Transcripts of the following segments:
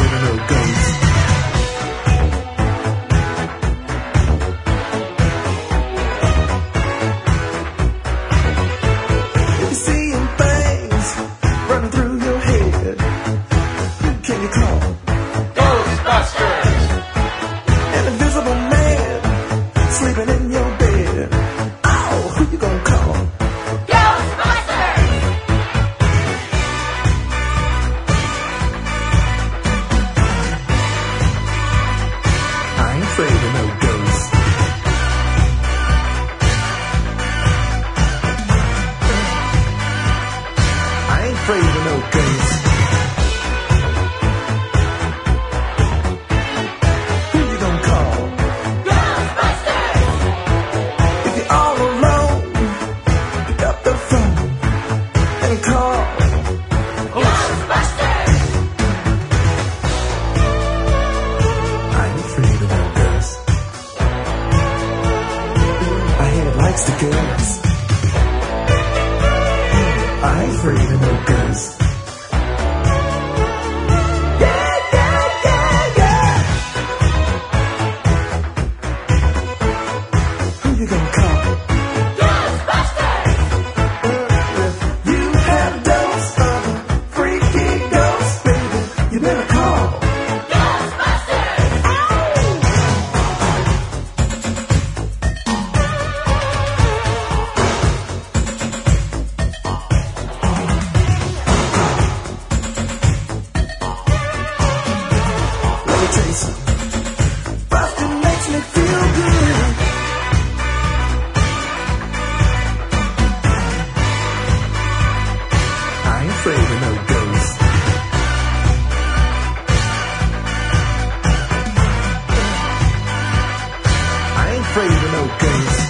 afraid of no ghosts. If you're seeing things running through your head, who can you call? Ghostbusters! An invisible man sleeping in your bed. Oh, who you gonna call? Ghostbusters! I ain't afraid of no ghosts. I ain't afraid of no ghosts. Who you gonna call? Ghostbusters! If you're all alone, pick up the phone and call. Ghostbusters! I ain't afraid of no ghosts. My head likes the girls. I ain't afraid of no ghosts. Yeah, yeah, yeah, yeah. Who you gonna call? Ghostbusters! If you have a dose of a freaky ghost, baby, you better call. Ghostbusters! Let me tell you something. Bustin' makes me feel good. I ain't afraid of no ghosts. I ain't afraid of no ghosts.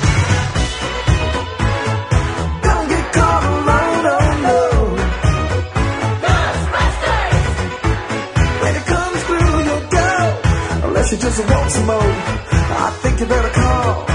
Don't get caught alone, oh no. Ghostbusters! When it comes through, you'll go. Unless you just want some more, I think you better call.